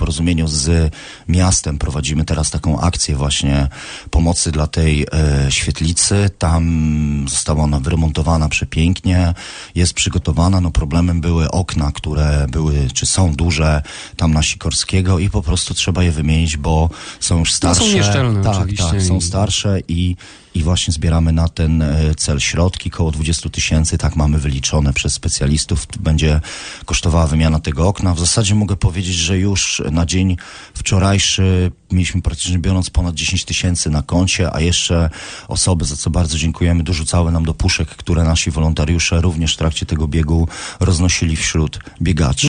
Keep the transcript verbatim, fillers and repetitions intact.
porozumieniu z miastem prowadzimy teraz taką akcję właśnie pomocy dla tej e, świetlicy. Tam została ona wyremontowana przepięknie, jest przygotowana. No problemem były okna, które były, czy są duże tam na Sikorskiego i po prostu trzeba je wymienić, bo są już starsze. No są nieszczelne, tak, oczywiście. tak, są starsze i I właśnie zbieramy na ten cel środki, koło dwadzieścia tysięcy, tak mamy wyliczone przez specjalistów. Będzie kosztowała wymiana tego okna. W zasadzie mogę powiedzieć, że już na dzień wczorajszy mieliśmy praktycznie biorąc ponad dziesięć tysięcy na koncie, a jeszcze osoby, za co bardzo dziękujemy, dorzucały nam do puszek, które nasi wolontariusze również w trakcie tego biegu roznosili wśród biegaczy.